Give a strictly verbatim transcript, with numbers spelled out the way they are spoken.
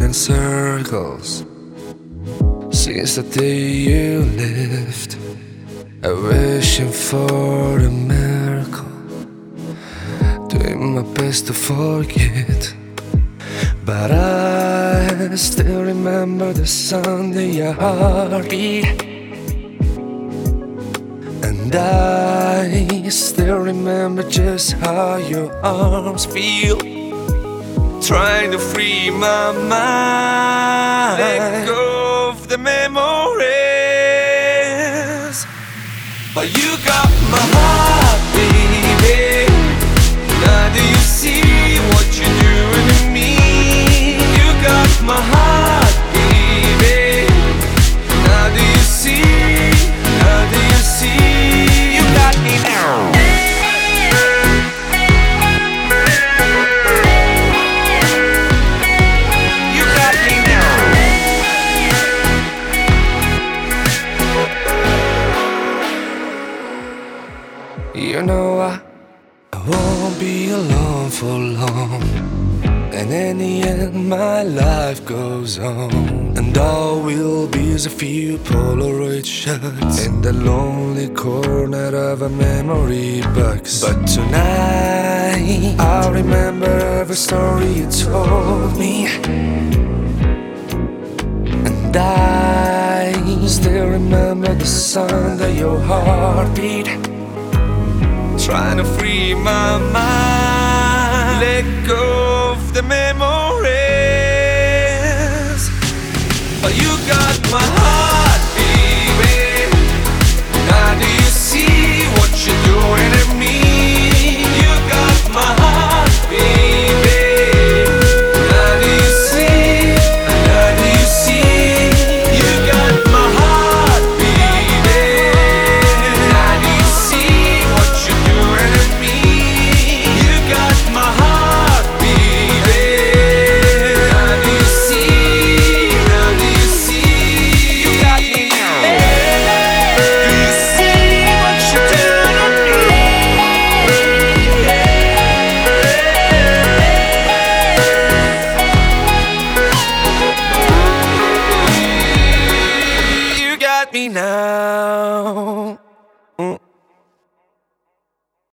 in circles since the day you left. I'm wishing for a miracle, doing my best to forget. But I still remember the sound of your heartbeat, and I still remember just how your arms feel, trying to free my mind, let go of the memories. But you got my heart, baby. Now do you see what you're doing to me? You got my heart, baby. Now do you see? Now do you see? You got me now. You got me now. You know I, I won't be alone for long, and in the end my life goes on, and all will be is a few Polaroid shots in the lonely corner of a memory box. But tonight I'll remember every story you told me, and I still remember the sound of your heartbeat, trying to free my mind, let go of the memory.